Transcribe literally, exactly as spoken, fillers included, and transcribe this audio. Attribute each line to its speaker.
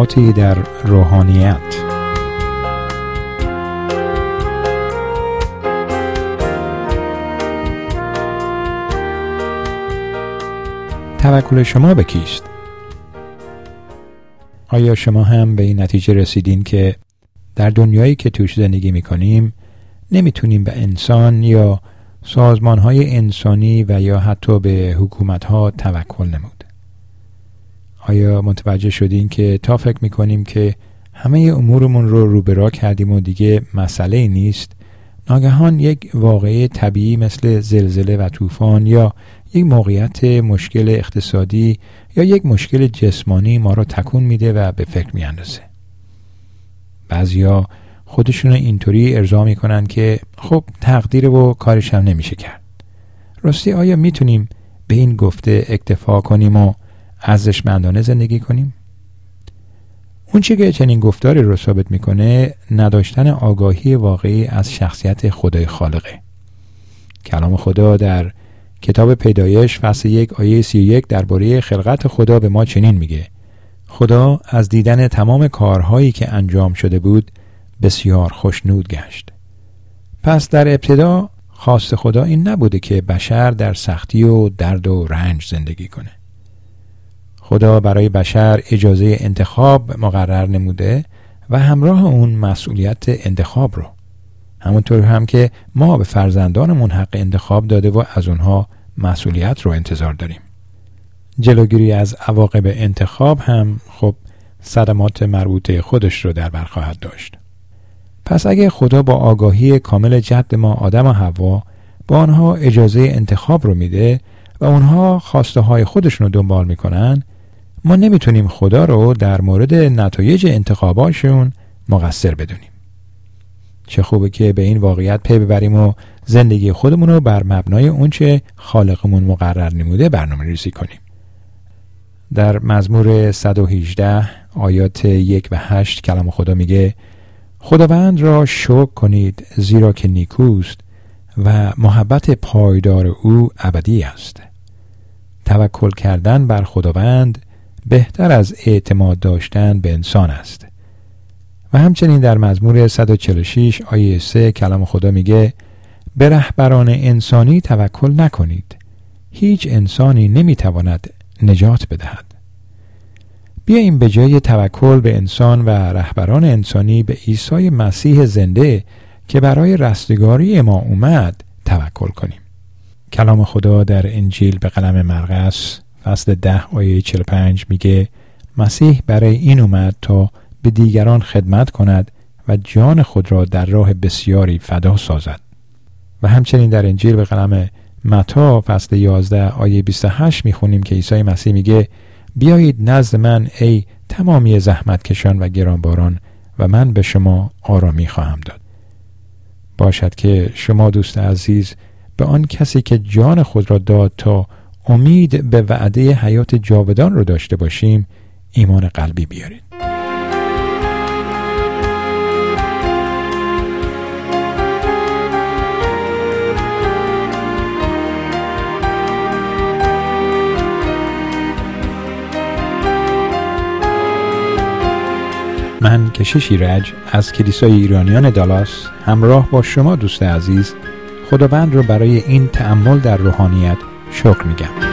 Speaker 1: اطلاعاتی در روحانیت. توکل شما به کیست؟ آیا شما هم به این نتیجه رسیدین که در دنیایی که توش زندگی می‌کنیم نمیتونیم به انسان یا سازمان‌های انسانی و یا حتی به حکومت‌ها توکل نمود؟ آیا متوجه شدین که تا فکر می‌کنیم که همه امورمون رو روبرا کردیم و دیگه مسئله نیست، ناگهان یک واقعه طبیعی مثل زلزله و طوفان یا یک موقعیت مشکل اقتصادی یا یک مشکل جسمانی ما رو تکون میده و به فکر میاندازه؟ بعضیا خودشون اینطوری ارضا میکنن که خب تقدیر و کارش هم نمیشه کرد. راستی آیا میتونیم به این گفته اکتفا کنیم و ارزشمندانه زندگی کنیم؟ اون چیزی که چنین گفتاری رو ثابت میکنه نداشتن آگاهی واقعی از شخصیت خدای خالقه. کلام خدا در کتاب پیدایش فصل یک آیه سی و یک درباره خلقت خدا به ما چنین میگه: خدا از دیدن تمام کارهایی که انجام شده بود بسیار خوشنود گشت. پس در ابتدا خواست خدا این نبوده که بشر در سختی و درد و رنج زندگی کنه. خدا برای بشر اجازه انتخاب مقرر نموده و همراه اون مسئولیت انتخاب رو. همونطور هم که ما به فرزندانمون حق انتخاب داده و از اونها مسئولیت رو انتظار داریم. جلوگیری از عواقب انتخاب هم خب صدمات مربوطه خودش رو در بر خواهد داشت. پس اگه خدا با آگاهی کامل جد ما آدم و حوا با آنها اجازه انتخاب رو میده و اونها خواسته های خودشون رو دنبال میکنن، ما نمیتونیم خدا رو در مورد نتایج انتخاباشون مقصر بدونیم. چه خوبه که به این واقعیت پی ببریم و زندگی خودمون رو بر مبنای اونچه خالقمون مقرر نموده برنامه ریزی کنیم. در مزمور صد و هجده آیات یک و هشت کلام خدا میگه: خداوند را شکر کنید زیرا که نیکوست و محبت پایدار او ابدی است. توکل کردن بر خداوند بهتر از اعتماد داشتن به انسان است. و همچنین در مزمور صد و چهل و شش آیه سه کلام خدا میگه: به رهبران انسانی توکل نکنید، هیچ انسانی نمیتواند نجات بدهد. بیاییم به جای توکل به انسان و رهبران انسانی به عیسی مسیح زنده که برای رستگاری ما اومد توکل کنیم. کلام خدا در انجیل به قلم مرقس فصل ده آیه چهل و پنج میگه: مسیح برای این اومد تا به دیگران خدمت کند و جان خود را در راه بسیاری فدا سازد. و همچنین در انجیل به قلم متی فصل یازده آیه بیست و هشت میخونیم که عیسی مسیح میگه: بیایید نزد من ای تمامی زحمت کشان و گرانباران و من به شما آرامی خواهم داد. باشد که شما دوست عزیز به آن کسی که جان خود را داد تا امید به وعده حیات جاودان رو داشته باشیم ایمان قلبی بیارید. من کشش ایرج از کلیسای ایرانیان دالاس همراه با شما دوست عزیز خداوند رو برای این تأمل در روحانیت شکر میگم.